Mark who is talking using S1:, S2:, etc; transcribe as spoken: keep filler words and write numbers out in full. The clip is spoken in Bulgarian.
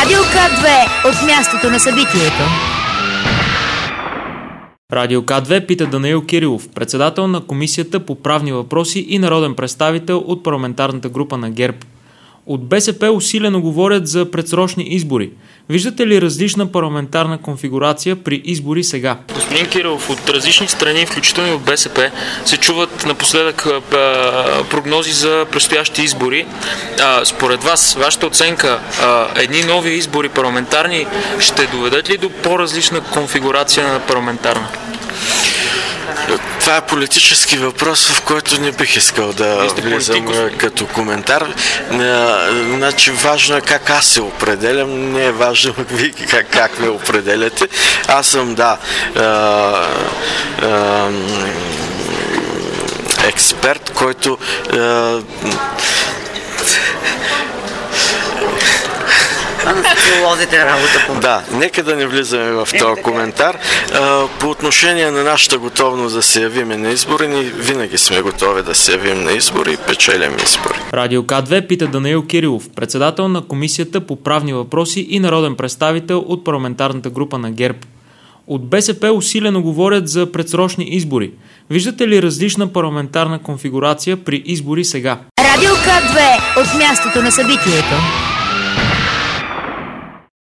S1: Радио К две от мястото на събитието.
S2: Радио К две пита Данаил Кирилов, председател на Комисията по правни въпроси и народен представител от парламентарната група на ГЕРБ. От БСП усилено говорят за предсрочни избори. Виждате ли различна парламентарна конфигурация при избори сега?
S3: Господин Кирилов, от различни страни, включително и от БСП, се чуват напоследък а, прогнози за предстоящи избори. А, според вас, вашата оценка, а, едни нови избори парламентарни ще доведат ли до по-различна конфигурация на парламентарна?
S4: Това е политически въпрос, в който не бих искал да влизам като коментар. Значи, важно е как аз се определям, не е важно вие как, как ме определяте. Аз съм, да, а, а, експерт, който а, Да, нека да не влизаме в този коментар. По отношение на нашата готовност да се явиме на избори, ние винаги сме готови да се явим на избори и печелим избори.
S2: Радио К две пита Данаил Кирилов, председател на Комисията по правни въпроси и народен представител от парламентарната група на ГЕРБ. От БСП усилено говорят за предсрочни избори. Виждате ли различна парламентарна конфигурация при избори сега?
S1: Радио К две от мястото на събитието.